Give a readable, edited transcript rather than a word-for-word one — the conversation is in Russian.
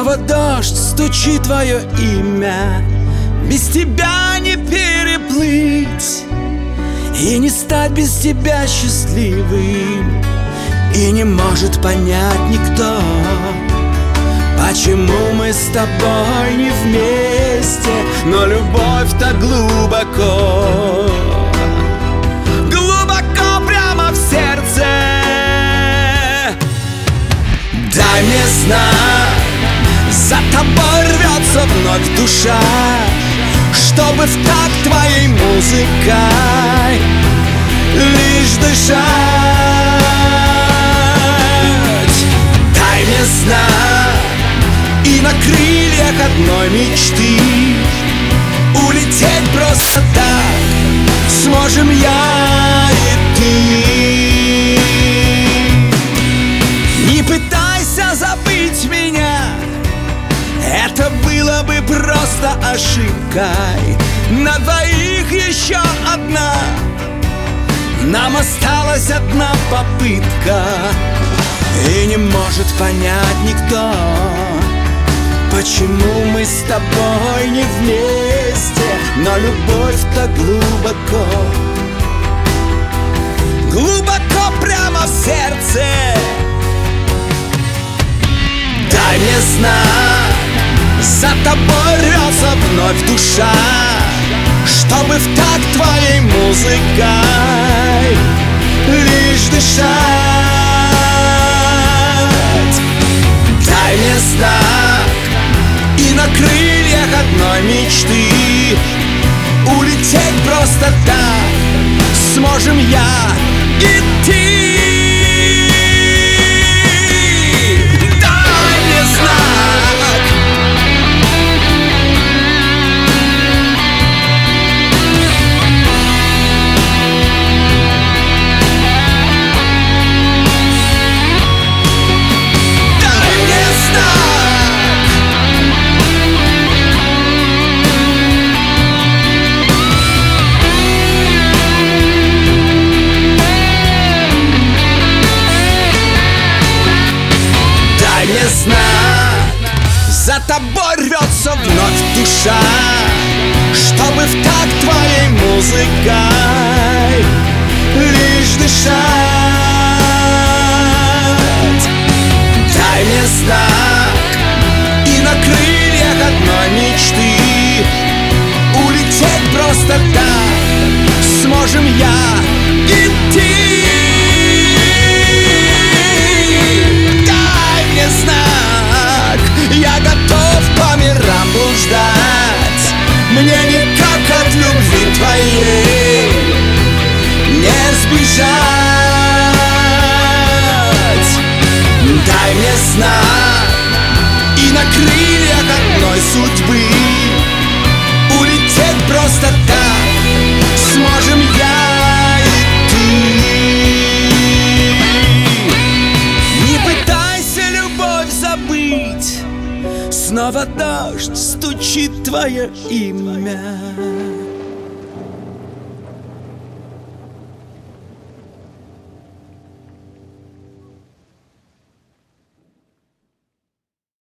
Снова дождь, стучит твое имя. Без тебя не переплыть и не стать без тебя счастливым. И не может понять никто, почему мы с тобой не вместе. Но любовь так глубоко, глубоко прямо в сердце. Дай мне знак, за тобой рвется вновь душа, чтобы в такт твоей музыкой лишь дышать. Дай мне знак, и на крыльях одной мечты улететь просто так сможем я и ты. Не пытайся забыть меня, это было бы просто ошибкой. На двоих еще одна, нам осталась одна попытка. И не может понять никто, почему мы с тобой не вместе. Но любовь так глубоко, глубоко прямо в сердце. Дай мне знак, за тобой рвется вновь душа, чтобы в такт твоей музыкой лишь дышать. Дай мне знак, и на крыльях одной мечты улететь просто так сможем я и ты. За тобой рвется вновь душа, чтобы в такт твоей музыкой лишь дышать. Дай мне знак, и на крыльях одной мечты улететь просто так сможем я и ты. Я готов по мирам блуждать, мне никак от любви твоей не сбежать. Дай мне знак, и на крыльях одной судьбы улететь просто так сможем я и ты. Не пытайся любовь забыть, снова дождь, стучит твое имя.